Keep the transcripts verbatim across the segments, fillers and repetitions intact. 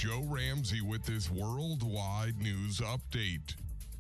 Joe Ramsey with this worldwide news update.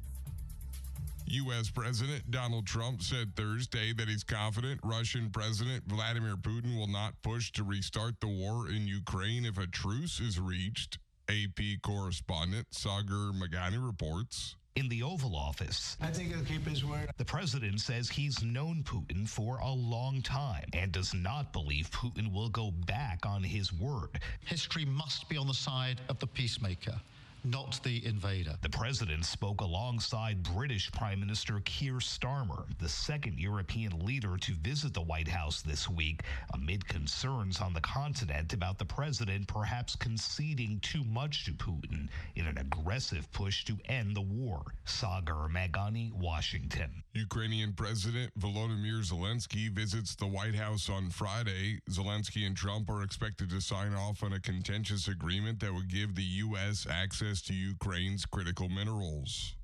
U S. President Donald Trump said Thursday that he's confident Russian President Vladimir Putin will not push to restart the war in Ukraine if a truce is reached. A P correspondent Sagar Magani reports. In the Oval Office, I think he'll keep his word. The president says he's known Putin for a long time and does not believe Putin will go back on his word. History must be on the side of the peacemaker, not the invader. The president spoke alongside British Prime Minister Keir Starmer, the second European leader to visit the White House this week, amid concerns on the continent about the president perhaps conceding too much to Putin in an aggressive push to end the war. Sagar Magani, Washington. Ukrainian President Volodymyr Zelensky visits the White House on Friday. Zelensky and Trump are expected to sign off on a contentious agreement that would give the U S access to Ukraine's critical minerals.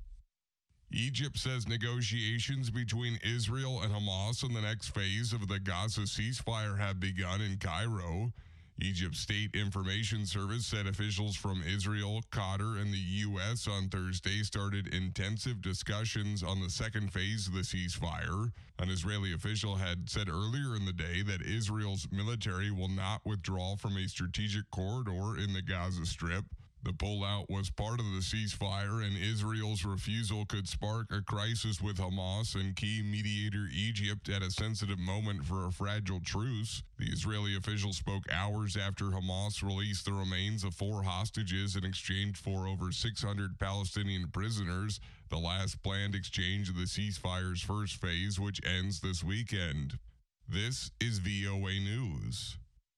Egypt says negotiations between Israel and Hamas on the next phase of the Gaza ceasefire have begun in Cairo. Egypt's State Information Service said officials from Israel, Qatar, and the U S on Thursday started intensive discussions on the second phase of the ceasefire. An Israeli official had said earlier in the day that Israel's military will not withdraw from a strategic corridor in the Gaza Strip. The pullout was part of the ceasefire, and Israel's refusal could spark a crisis with Hamas and key mediator Egypt at a sensitive moment for a fragile truce. The Israeli official spoke hours after Hamas released the remains of four hostages in exchange for over six hundred Palestinian prisoners, the last planned exchange of the ceasefire's first phase, which ends this weekend. This is V O A News.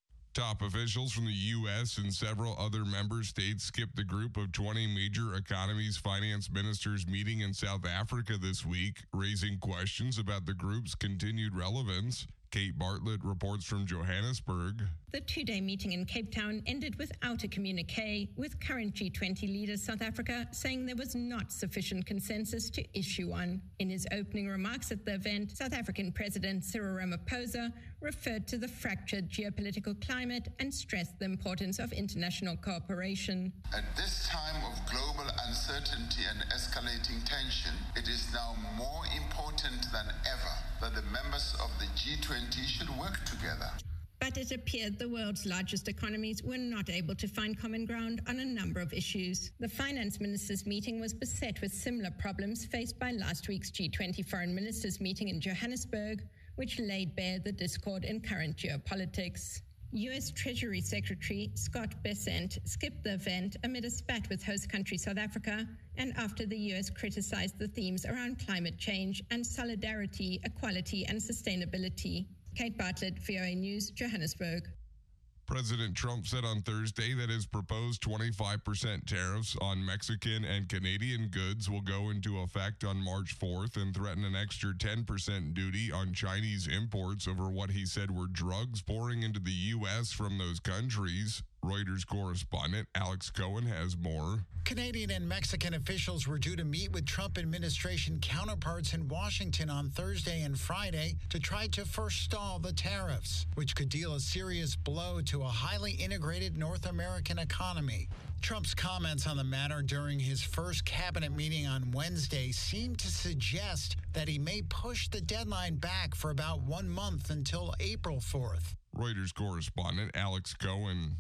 Top officials from the U S and several other member states skipped the group of twenty major economies finance ministers meeting in South Africa this week, raising questions about the group's continued relevance. Kate Bartlett reports from Johannesburg. The two-day meeting in Cape Town ended without a communique, with current G twenty leader South Africa saying there was not sufficient consensus to issue one. In his opening remarks at the event, South African President Cyril Ramaphosa referred to the fractured geopolitical climate and stressed the importance of international cooperation. At this time of global uncertainty and escalating tension, it is now more important than ever that the members of the G twenty should work together. But it appeared the world's largest economies were not able to find common ground on a number of issues. The finance ministers' meeting was beset with similar problems faced by last week's G twenty foreign ministers' meeting in Johannesburg, which laid bare the discord in current geopolitics. U S Treasury Secretary Scott Bessent skipped the event amid a spat with host country South Africa and after the U S criticized the themes around climate change and solidarity, equality, and sustainability. Kate Bartlett, V O A News, Johannesburg. President Trump said on Thursday that his proposed twenty-five percent tariffs on Mexican and Canadian goods will go into effect on March fourth and threaten an extra ten percent duty on Chinese imports over what he said were drugs pouring into the U S from those countries. Reuters correspondent Alex Cohen has more. Canadian and Mexican officials were due to meet with Trump administration counterparts in Washington on Thursday and Friday to try to forestall the tariffs, which could deal a serious blow to a highly integrated North American economy. Trump's comments on the matter during his first cabinet meeting on Wednesday seemed to suggest that he may push the deadline back for about one month until April fourth. Reuters correspondent Alex Cohen.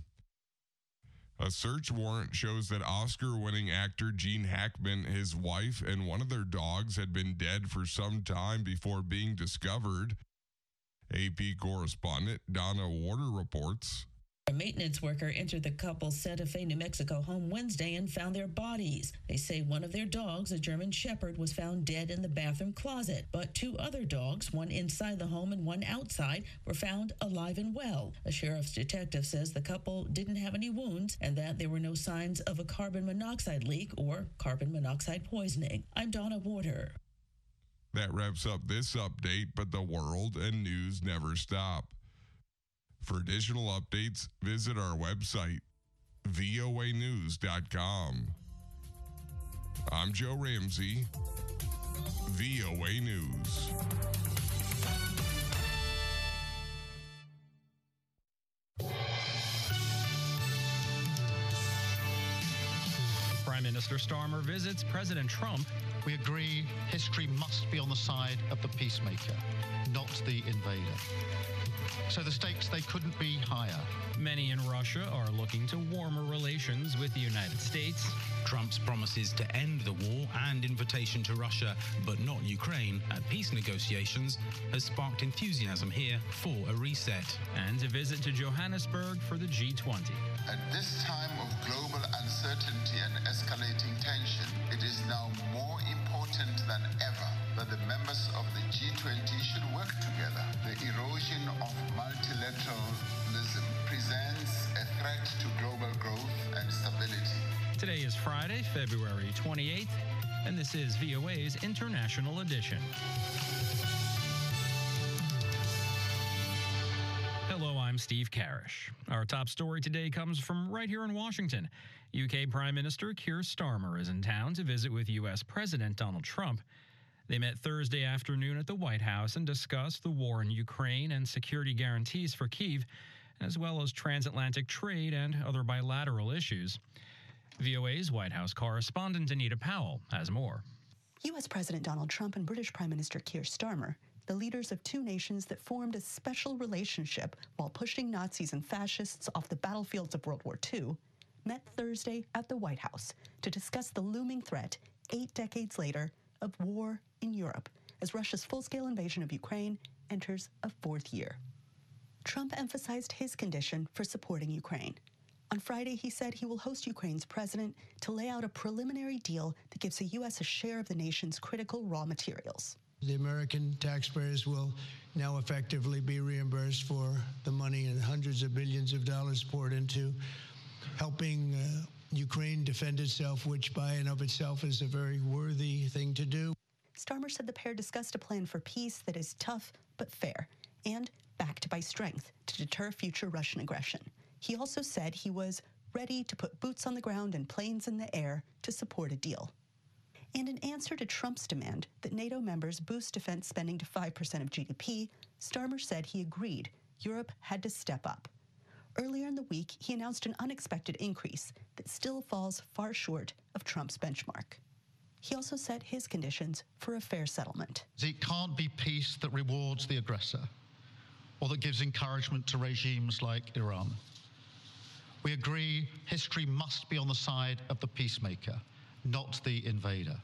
A search warrant shows that Oscar-winning actor Gene Hackman, his wife, and one of their dogs had been dead for some time before being discovered. A P correspondent Donna Warder reports. A maintenance worker entered the couple's Santa Fe, New Mexico home Wednesday and found their bodies. They say one of their dogs, a German Shepherd, was found dead in the bathroom closet, but two other dogs, one inside the home and one outside, were found alive and well. A sheriff's detective says the couple didn't have any wounds and that there were no signs of a carbon monoxide leak or carbon monoxide poisoning. I'm Donna Warder. That wraps up this update, but the world and news never stop. For additional updates, visit our website, V O A news dot com. I'm Joe Ramsey, V O A News. Prime Minister Starmer visits President Trump. We agree history must be on the side of the peacemaker, not the invader. So the stakes, they couldn't be higher. Many in Russia are looking to warmer relations with the United States. Trump's promises to end the war and invitation to Russia, but not Ukraine, at peace negotiations has sparked enthusiasm here for a reset. And a visit to Johannesburg for the G twenty. At this time of global uncertainty and escalating tension, it is now more important than ever that the members of the G twenty should work together. The erosion of multilateralism presents a threat to global growth and stability. Today is Friday, February twenty-eighth, and this is V O A's International Edition. Hello, I'm Steve Karish. Our top story today comes from right here in Washington. U K Prime Minister Keir Starmer is in town to visit with U S President Donald Trump. They met Thursday afternoon at the White House and discussed the war in Ukraine and security guarantees for Kyiv, as well as transatlantic trade and other bilateral issues. V O A's White House correspondent Anita Powell has more. U S President Donald Trump and British Prime Minister Keir Starmer, the leaders of two nations that formed a special relationship while pushing Nazis and fascists off the battlefields of World War Two, met Thursday at the White House to discuss the looming threat, eight decades later, of war in Europe as Russia's full-scale invasion of Ukraine enters a fourth year. Trump emphasized his condition for supporting Ukraine. On Friday, he said he will host Ukraine's president to lay out a preliminary deal that gives the U S a share of the nation's critical raw materials. The American taxpayers will now effectively be reimbursed for the money and hundreds of billions of dollars poured into helping uh, Ukraine defend itself, which by and of itself is a very worthy thing to do. Starmer said the pair discussed a plan for peace that is tough but fair and backed by strength to deter future Russian aggression. He also said he was ready to put boots on the ground and planes in the air to support a deal. And in answer to Trump's demand that NATO members boost defense spending to five percent of G D P, Starmer said he agreed Europe had to step up. Earlier in the week, he announced an unexpected increase that still falls far short of Trump's benchmark. He also set his conditions for a fair settlement. It can't be peace that rewards the aggressor or that gives encouragement to regimes like Iran. We agree history must be on the side of the peacemaker, not the invader.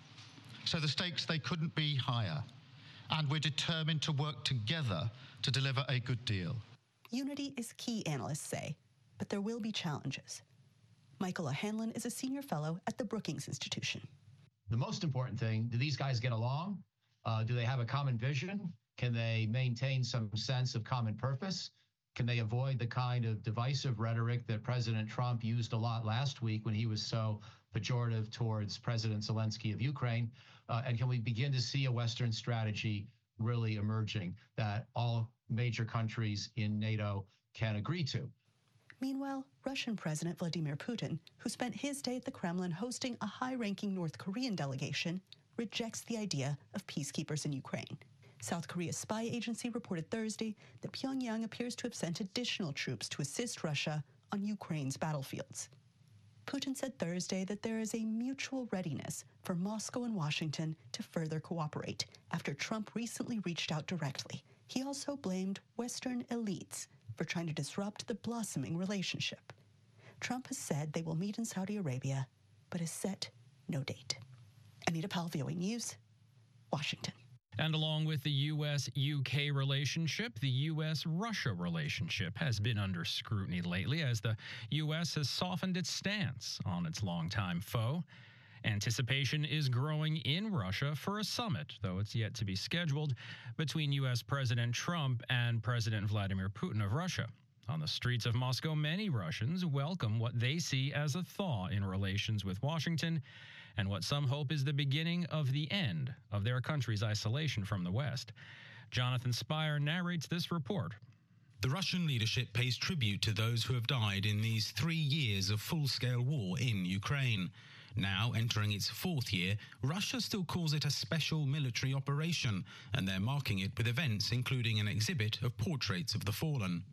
So the stakes, they couldn't be higher. And we're determined to work together to deliver a good deal. Unity is key, analysts say, but there will be challenges. Michael O'Hanlon is a senior fellow at the Brookings Institution. The most important thing, do these guys get along? Uh, do they have a common vision? Can they maintain some sense of common purpose? Can they avoid the kind of divisive rhetoric that President Trump used a lot last week when he was so pejorative towards President Zelensky of Ukraine? Uh, and can we begin to see a Western strategy really emerging that all major countries in NATO can agree to? Meanwhile, Russian President Vladimir Putin, who spent his day at the Kremlin hosting a high-ranking North Korean delegation, rejects the idea of peacekeepers in Ukraine. South Korea's spy agency reported Thursday that Pyongyang appears to have sent additional troops to assist Russia on Ukraine's battlefields. Putin said Thursday that there is a mutual readiness for Moscow and Washington to further cooperate after Trump recently reached out directly. He also blamed Western elites for trying to disrupt the blossoming relationship. Trump has said they will meet in Saudi Arabia, but has set no date. Anita Powell, V O A News, Washington. And along with the U S U K relationship, the U S Russia relationship has been under scrutiny lately as the U S has softened its stance on its longtime foe. Anticipation is growing in Russia for a summit, though it's yet to be scheduled, between U S President Trump and President Vladimir Putin of Russia. On the streets of Moscow, many Russians welcome what they see as a thaw in relations with Washington and what some hope is the beginning of the end of their country's isolation from the West. Jonathan Spire narrates this report. The Russian leadership pays tribute to those who have died in these three years of full-scale war in Ukraine. Now entering its fourth year, Russia still calls it a special military operation, and they're marking it with events including an exhibit of portraits of the fallen.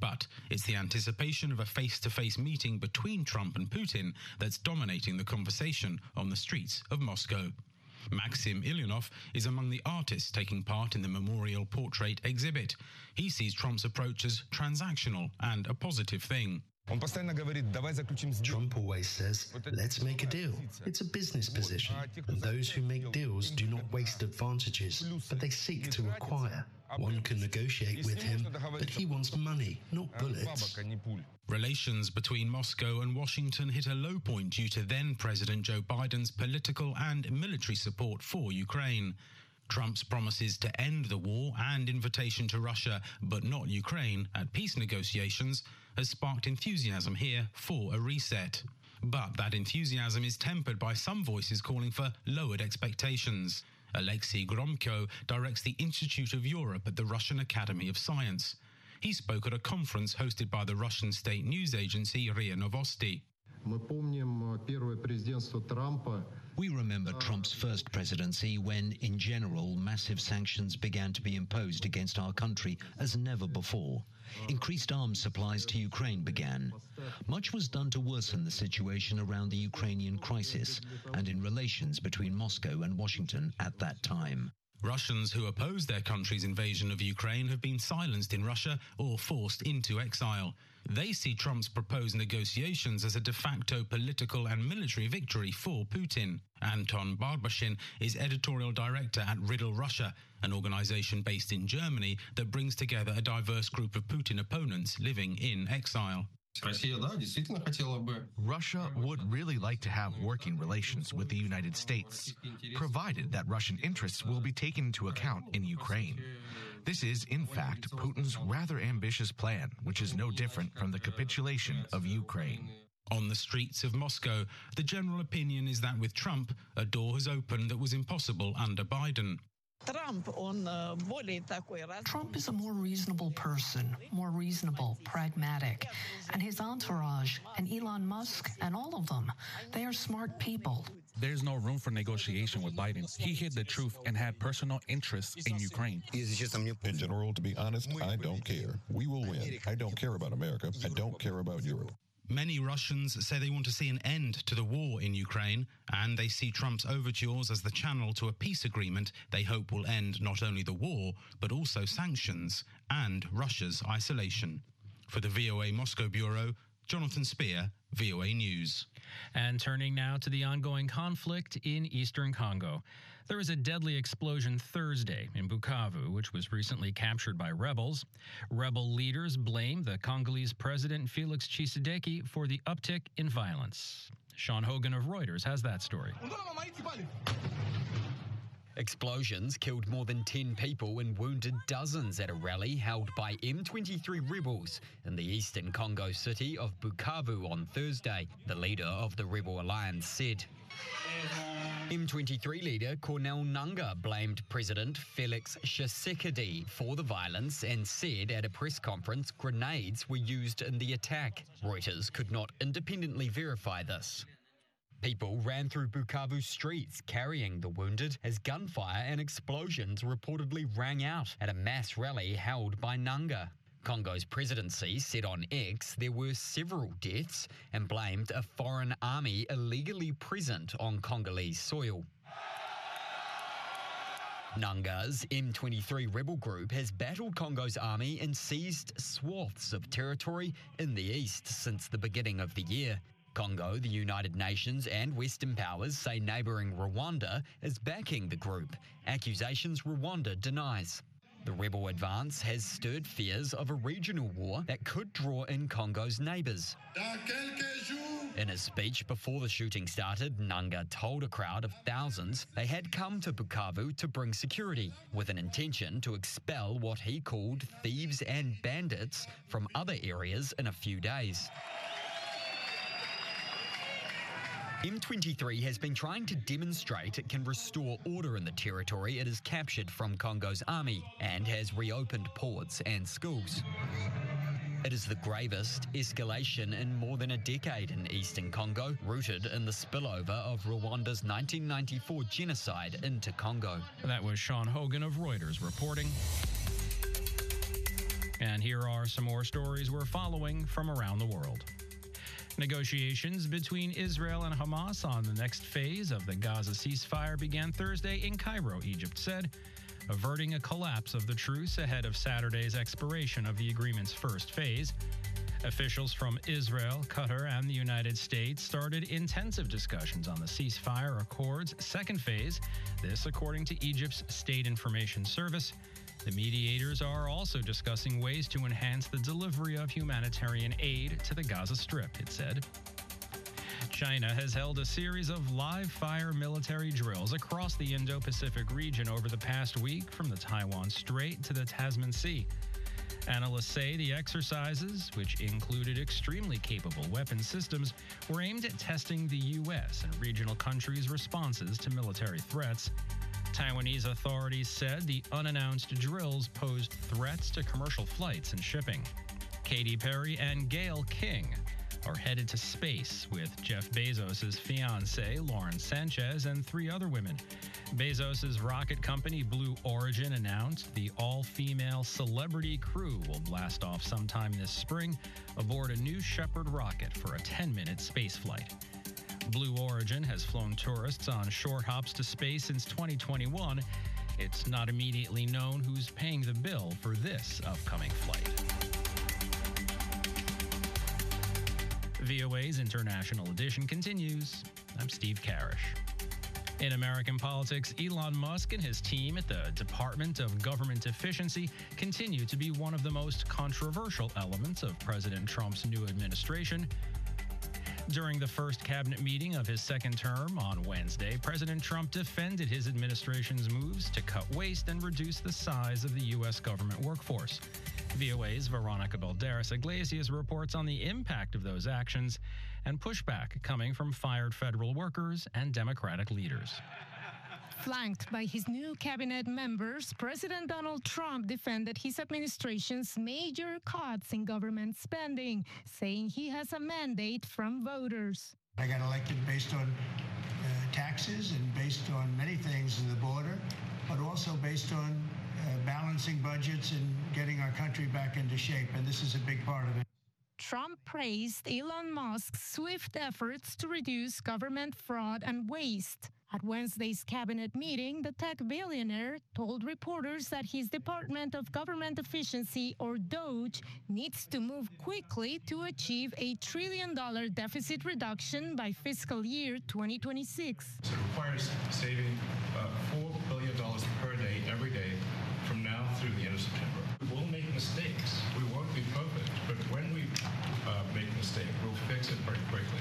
But it's the anticipation of a face-to-face meeting between Trump and Putin that's dominating the conversation on the streets of Moscow. Maxim Ilyanov is among the artists taking part in the memorial portrait exhibit. He sees Trump's approach as transactional and a positive thing. Trump always says, let's make a deal. It's a business position, and those who make deals do not waste advantages, but they seek to acquire. One can negotiate with him, but he wants money, not bullets. Relations between Moscow and Washington hit a low point due to then-President Joe Biden's political and military support for Ukraine. Trump's promises to end the war and invitation to Russia, but not Ukraine, at peace negotiations has sparked enthusiasm here for a reset. But that enthusiasm is tempered by some voices calling for lowered expectations. Alexei Gromko directs the Institute of Europe at the Russian Academy of Science. He spoke at a conference hosted by the Russian state news agency R I A Novosti. We remember Trump's first presidency when, in general, massive sanctions began to be imposed against our country as never before. Increased arms supplies to Ukraine began. Much was done to worsen the situation around the Ukrainian crisis and in relations between Moscow and Washington at that time. Russians who oppose their country's invasion of Ukraine have been silenced in Russia or forced into exile. They see Trump's proposed negotiations as a de facto political and military victory for Putin. Anton Barbashin is editorial director at Riddle Russia, an organization based in Germany that brings together a diverse group of Putin opponents living in exile. Russia would really like to have working relations with the United States, provided that Russian interests will be taken into account in Ukraine. This is, in fact, Putin's rather ambitious plan, which is no different from the capitulation of Ukraine. On the streets of Moscow, the general opinion is that with Trump, a door has opened that was impossible under Biden. Trump is a more reasonable person, more reasonable, pragmatic. And his entourage, and Elon Musk, and all of them, they are smart people. There's no room for negotiation with Biden. He hid the truth and had personal interests in Ukraine. In general, to be honest, I don't care. We will win. I don't care about America. I don't care about Europe. Many Russians say they want to see an end to the war in Ukraine, and they see Trump's overtures as the channel to a peace agreement they hope will end not only the war, but also sanctions and Russia's isolation. For the V O A Moscow Bureau, Jonathan Spear, V O A News. And turning now to the ongoing conflict in eastern Congo. There was a deadly explosion Thursday in Bukavu, which was recently captured by rebels. Rebel leaders blame the Congolese President Felix Tshisekedi for the uptick in violence. Sean Hogan of Reuters has that story. Explosions killed more than ten people and wounded dozens at a rally held by M twenty-three rebels in the eastern Congo city of Bukavu on Thursday, the leader of the rebel alliance said. M twenty-three leader Corneille Nangaa blamed President Felix Tshisekedi for the violence and said at a press conference grenades were used in the attack. Reuters could not independently verify this. People ran through Bukavu streets carrying the wounded as gunfire and explosions reportedly rang out at a mass rally held by Nangaa. Congo's presidency said on X there were several deaths and blamed a foreign army illegally present on Congolese soil. Nangaa's M twenty-three rebel group has battled Congo's army and seized swaths of territory in the east since the beginning of the year. Congo, the United Nations and Western powers say neighbouring Rwanda is backing the group, accusations Rwanda denies. The rebel advance has stirred fears of a regional war that could draw in Congo's neighbours. In a speech before the shooting started, Nangaa told a crowd of thousands they had come to Bukavu to bring security, with an intention to expel what he called thieves and bandits from other areas in a few days. M twenty-three has been trying to demonstrate it can restore order in the territory it has captured from Congo's army and has reopened ports and schools. It is the gravest escalation in more than a decade in eastern Congo, rooted in the spillover of Rwanda's nineteen ninety-four genocide into Congo. That was Sean Hogan of Reuters reporting. And here are some more stories we're following from around the world. Negotiations between Israel and Hamas on the next phase of the Gaza ceasefire began Thursday in Cairo, Egypt said, averting a collapse of the truce ahead of Saturday's expiration of the agreement's first phase. Officials from Israel, Qatar, and the United States started intensive discussions on the ceasefire accord's second phase, this according to Egypt's State Information Service. The mediators are also discussing ways to enhance the delivery of humanitarian aid to the Gaza Strip, it said. China has held a series of live-fire military drills across the Indo-Pacific region over the past week, from the Taiwan Strait to the Tasman Sea. Analysts say the exercises, which included extremely capable weapon systems, were aimed at testing the U S and regional countries' responses to military threats. Taiwanese authorities said the unannounced drills posed threats to commercial flights and shipping. Katy Perry and Gayle King are headed to space with Jeff Bezos' fiancée, Lauren Sanchez, and three other women. Bezos' rocket company, Blue Origin, announced the all-female celebrity crew will blast off sometime this spring aboard a New Shepard rocket for a ten-minute space flight. Blue Origin has flown tourists on short hops to space since twenty twenty-one. It's not immediately known who's paying the bill for this upcoming flight. V O A's International Edition continues. I'm Steve Karish. In American politics, Elon Musk and his team at the Department of Government Efficiency continue to be one of the most controversial elements of President Trump's new administration. During the first cabinet meeting of his second term on Wednesday, President Trump defended his administration's moves to cut waste and reduce the size of the U S government workforce. V O A's Veronica Balderas Iglesias reports on the impact of those actions and pushback coming from fired federal workers and Democratic leaders. Flanked by his new cabinet members, President Donald Trump defended his administration's major cuts in government spending, saying he has a mandate from voters. I got elected based on uh, taxes and based on many things in the border, but also based on uh, balancing budgets and getting our country back into shape, and this is a big part of it. Trump praised Elon Musk's swift efforts to reduce government fraud and waste. At Wednesday's cabinet meeting, the tech billionaire told reporters that his Department of Government Efficiency, or DOGE, needs to move quickly to achieve a trillion dollar deficit reduction by fiscal year twenty twenty-six. So it requires saving uh, four billion dollars per day, every day, from now through the end of September. We'll make mistakes. We won't be perfect, but when we uh, make a mistake, we'll fix it very quickly.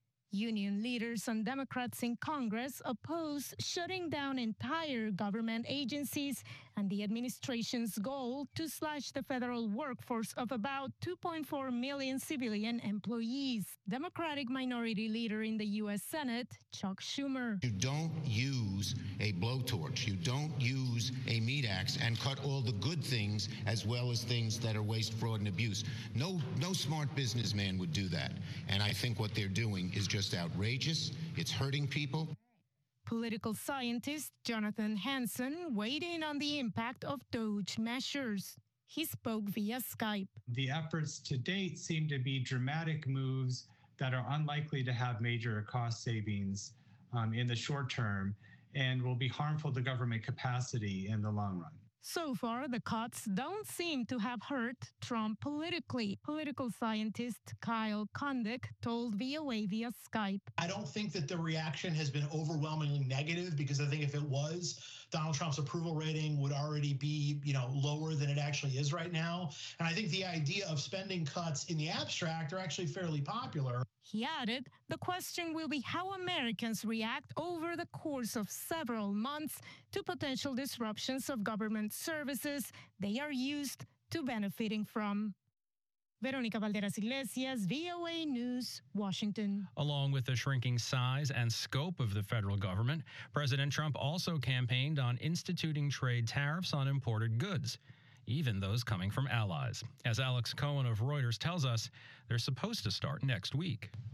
Union leaders and Democrats in Congress oppose shutting down entire government agencies and the administration's goal to slash the federal workforce of about two point four million civilian employees. Democratic Minority Leader in the U S Senate, Chuck Schumer. You don't use a blowtorch. You don't use a meat axe and cut all the good things as well as things that are waste, fraud, and abuse. No, no smart businessman would do that. And I think what they're doing is just outrageous. It's hurting people. Political scientist Jonathan Hanson weighed in on the impact of DOGE measures. He spoke via Skype. The efforts to date seem to be dramatic moves that are unlikely to have major cost savings um, in the short term and will be harmful to government capacity in the long run. So far, the cuts don't seem to have hurt Trump politically. Political scientist Kyle Kondik told V O A via Skype. I don't think that the reaction has been overwhelmingly negative, because I think if it was, Donald Trump's approval rating would already be, you know, lower than it actually is right now. And I think the idea of spending cuts in the abstract are actually fairly popular. He added, the question will be how Americans react over the course of several months to potential disruptions of government services they are used to benefiting from. Veronica Balderas Iglesias, V O A News, Washington. Along with the shrinking size and scope of the federal government, President Trump also campaigned on instituting trade tariffs on imported goods, even those coming from allies. As Alex Cohen of Reuters tells us, they're supposed to start next week.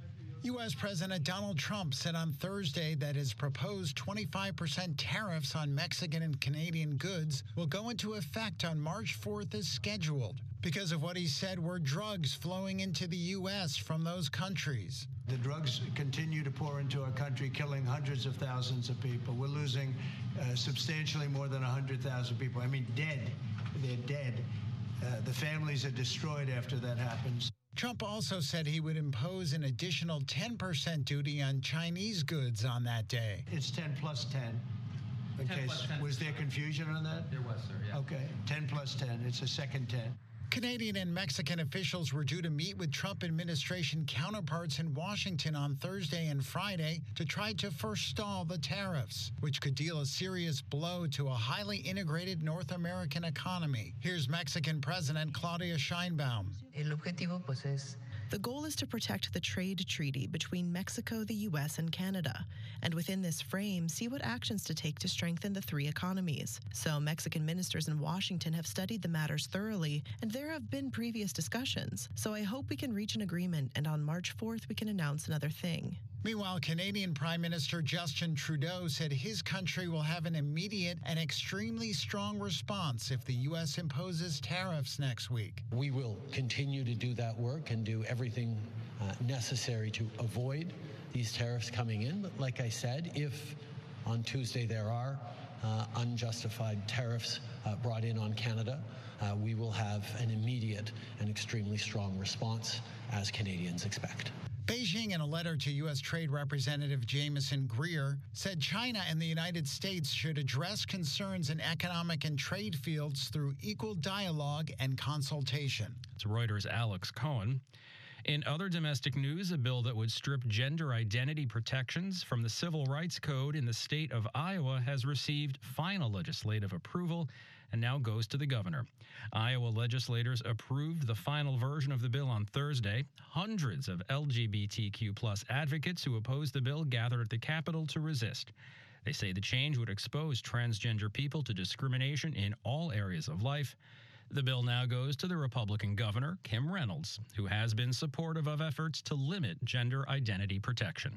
U S. President Donald Trump said on Thursday that his proposed twenty-five percent tariffs on Mexican and Canadian goods will go into effect on March fourth as scheduled because of what he said were drugs flowing into the U S from those countries. The drugs continue to pour into our country, killing hundreds of thousands of people. We're losing uh, substantially more than one hundred thousand people. I mean, dead. They're dead. Uh, the families are destroyed after that happens. Trump also said he would impose an additional ten percent duty on Chinese goods on that day. It's ten plus ten. Okay, was there confusion on that? There was, sir, yeah. Okay, ten plus ten. It's a second ten. Canadian and Mexican officials were due to meet with Trump administration counterparts in Washington on Thursday and Friday to try to forestall the tariffs, which could deal a serious blow to a highly integrated North American economy. Here's Mexican President Claudia Sheinbaum. El objetivo, pues, es The goal is to protect the trade treaty between Mexico, the U S, and Canada, and within this frame, see what actions to take to strengthen the three economies. So Mexican ministers in Washington have studied the matters thoroughly, and there have been previous discussions. So I hope we can reach an agreement, and on March fourth, we can announce another thing. Meanwhile, Canadian Prime Minister Justin Trudeau said his country will have an immediate and extremely strong response if the U S imposes tariffs next week. We will continue to do that work and do everything uh, necessary to avoid these tariffs coming in. But like I said, if on Tuesday there are uh, unjustified tariffs uh, brought in on Canada, uh, we will have an immediate and extremely strong response, as Canadians expect. Beijing, in a letter to U S. Trade Representative Jameson Greer, said China and the United States should address concerns in economic and trade fields through equal dialogue and consultation. It's Reuters' Alex Cohen. In other domestic news, a bill that would strip gender identity protections from the Civil Rights Code in the state of Iowa has received final legislative approval and now goes to the governor. Iowa legislators approved the final version of the bill on Thursday. Hundreds of L G B T Q plus advocates who opposed the bill gathered at the Capitol to resist. They say the change would expose transgender people to discrimination in all areas of life. The bill now goes to the Republican governor, Kim Reynolds, who has been supportive of efforts to limit gender identity protection.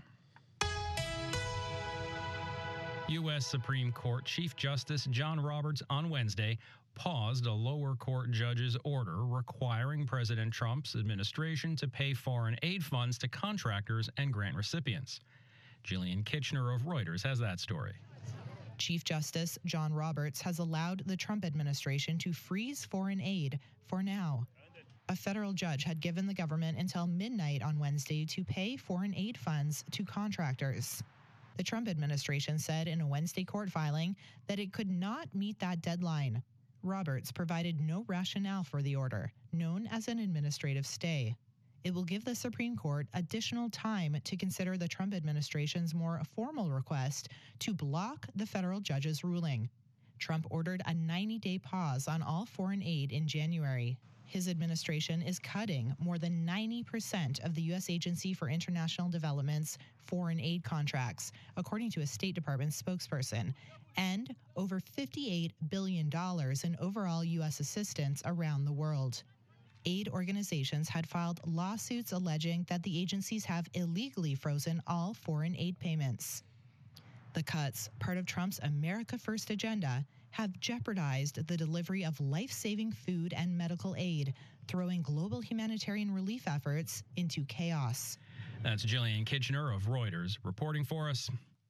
U S. Supreme Court Chief Justice John Roberts on Wednesday paused a lower court judge's order requiring President Trump's administration to pay foreign aid funds to contractors and grant recipients. Jillian Kitchener of Reuters has that story. Chief Justice John Roberts has allowed the Trump administration to freeze foreign aid for now. A federal judge had given the government until midnight on Wednesday to pay foreign aid funds to contractors. The Trump administration said in a Wednesday court filing that it could not meet that deadline. Roberts provided no rationale for the order, known as an administrative stay. It will give the Supreme Court additional time to consider the Trump administration's more formal request to block the federal judge's ruling. Trump ordered a ninety-day pause on all foreign aid in January. His administration is cutting more than ninety percent of the U S. Agency for International Development's foreign aid contracts, according to a State Department spokesperson, and over fifty-eight billion dollars in overall U S assistance around the world. Aid organizations had filed lawsuits alleging that the agencies have illegally frozen all foreign aid payments. The cuts, part of Trump's America First agenda, have jeopardized the delivery of life-saving food and medical aid, throwing global humanitarian relief efforts into chaos. That's Jillian Kitchener of Reuters reporting for us.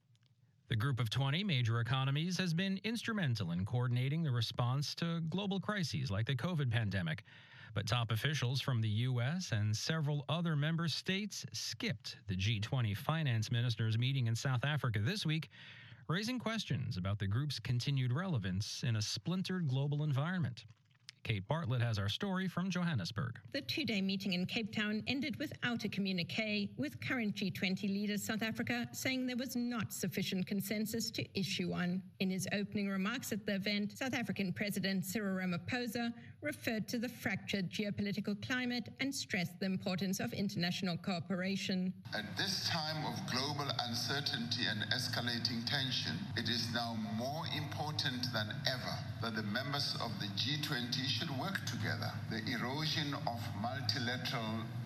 The Group of twenty major economies has been instrumental in coordinating the response to global crises like the COVID pandemic. But top officials from the U S and several other member states skipped the G twenty finance ministers meeting in South Africa this week, raising questions about the group's continued relevance in a splintered global environment. Kate Bartlett has our story from Johannesburg. The two-day meeting in Cape Town ended without a communique, with current G twenty leader South Africa saying there was not sufficient consensus to issue one. In his opening remarks at the event, South African President Cyril Ramaphosa referred to the fractured geopolitical climate and stressed the importance of international cooperation. At this time of global uncertainty and escalating tension, it is now more important than ever that the members of the G twenty should work together. The erosion of multilateral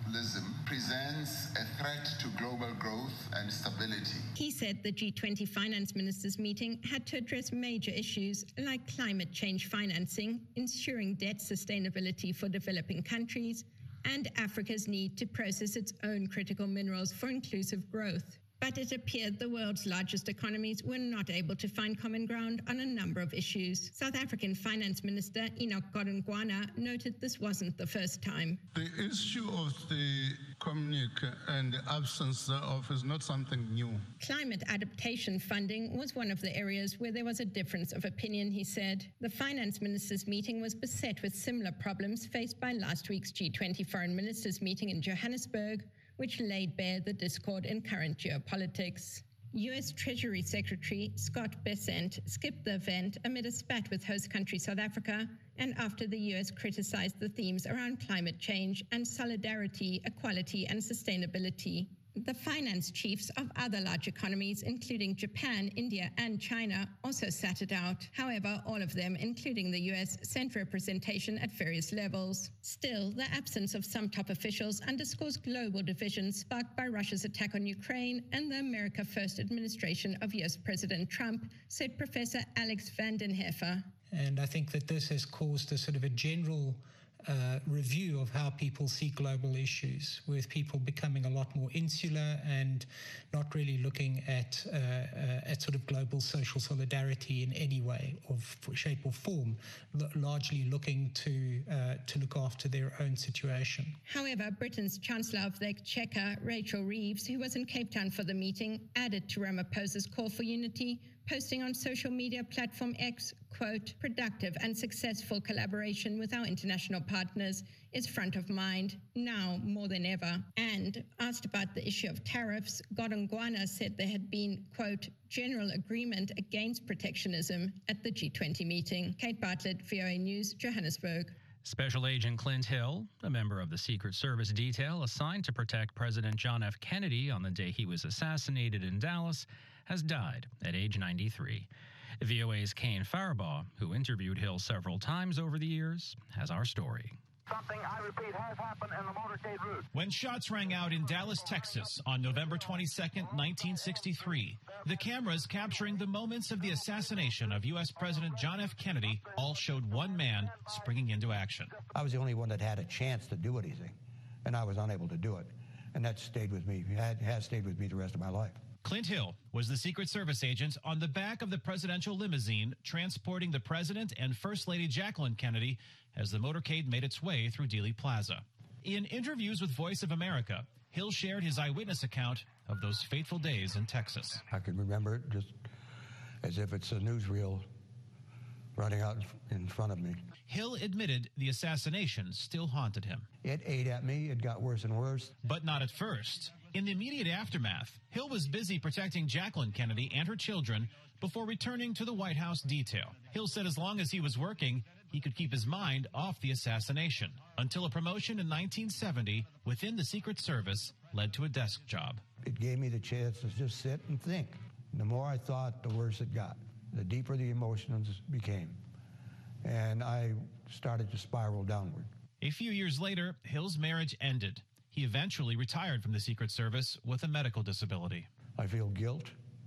presents a threat to global growth and stability. He said the G twenty finance ministers meeting had to address major issues like climate change financing, ensuring debt sustainability for developing countries, and Africa's need to process its own critical minerals for inclusive growth. But it appeared the world's largest economies were not able to find common ground on a number of issues. South African Finance Minister Enoch Godongwana noted this wasn't the first time. The issue of the communique and the absence thereof is not something new. Climate adaptation funding was one of the areas where there was a difference of opinion, he said. The finance ministers' meeting was beset with similar problems faced by last week's G twenty foreign ministers meeting in Johannesburg, which laid bare the discord in current geopolitics. U S Treasury Secretary Scott Bessent skipped the event amid a spat with host country South Africa and after the U S criticized the themes around climate change and solidarity, equality, and sustainability. The finance chiefs of other large economies, including Japan, India, and China, also sat it out. However, all of them, including the U S, sent representation at various levels. Still, the absence of some top officials underscores global divisions sparked by Russia's attack on Ukraine and the America First administration of U S President Trump, said Professor Alex Vandenheffer. And I think that this has caused a sort of a general Uh, review of how people see global issues, with people becoming a lot more insular and not really looking at uh, uh, at sort of global social solidarity in any way, or f- shape or form, l- largely looking to uh, to look after their own situation. However, Britain's Chancellor of the Exchequer, Rachel Reeves, who was in Cape Town for the meeting, added to Ramaphosa's call for unity, posting on social media platform X, quote, productive and successful collaboration with our international partners is front of mind now more than ever. And asked about the issue of tariffs, Godongwana said there had been, quote, general agreement against protectionism at the G twenty meeting. Kate Bartlett, V O A News, Johannesburg. Special Agent Clint Hill, a member of the Secret Service detail assigned to protect President John F. Kennedy on the day he was assassinated in Dallas, has died at age ninety-three. V O A's Kane Faribaugh, who interviewed Hill several times over the years, has our story. Something, I repeat, has happened in the motorcade route. When shots rang out in Dallas, Texas on November twenty-second, nineteen sixty-three, the cameras capturing the moments of the assassination of U S President John F. Kennedy all showed one man springing into action. I was the only one that had a chance to do anything, and I was unable to do it. And that stayed with me, had, has stayed with me the rest of my life. Clint Hill was the Secret Service agent on the back of the presidential limousine transporting the President and First Lady Jacqueline Kennedy as the motorcade made its way through Dealey Plaza. In interviews with Voice of America, Hill shared his eyewitness account of those fateful days in Texas. I can remember it just as if it's a newsreel running out in front of me. Hill admitted the assassination still haunted him. It ate at me. It got worse and worse. But not at first. In the immediate aftermath, Hill was busy protecting Jacqueline Kennedy and her children before returning to the White House detail. Hill said as long as he was working, he could keep his mind off the assassination until a promotion in nineteen seventy within the Secret Service led to a desk job. It gave me the chance to just sit and think. The more I thought, the worse it got. The deeper the emotions became. And I started to spiral downward. A few years later, Hill's marriage ended. He eventually retired from the Secret Service with a medical disability. I feel guilt.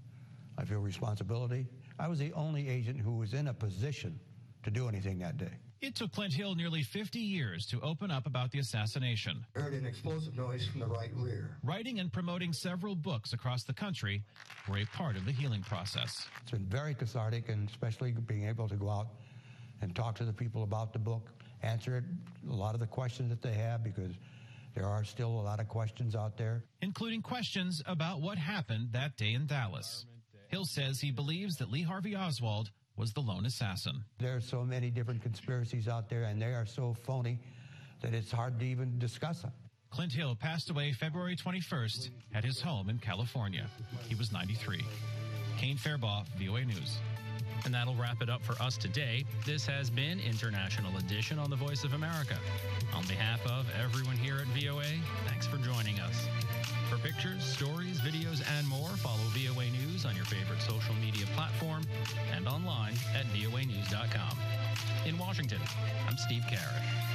I feel responsibility. I was the only agent who was in a position to do anything that day. It took Clint Hill nearly fifty years to open up about the assassination. I heard an explosive noise from the right rear. Writing and promoting several books across the country were a part of the healing process. It's been very cathartic, and especially being able to go out and talk to the people about the book, answer a lot of the questions that they have, because there are still a lot of questions out there. Including questions about what happened that day in Dallas. Hill says he believes that Lee Harvey Oswald was the lone assassin. There are so many different conspiracies out there, and they are so phony that it's hard to even discuss them. Clint Hill passed away February twenty-first at his home in California. He was ninety-three. Kane Faribaugh, V O A News. And that'll wrap it up for us today. This has been International Edition on the Voice of America. On behalf of everyone here at V O A, thanks for joining us. For pictures, stories, videos, and more, follow V O A News on your favorite social media platform and online at V O A news dot com. In Washington, I'm Steve Karish.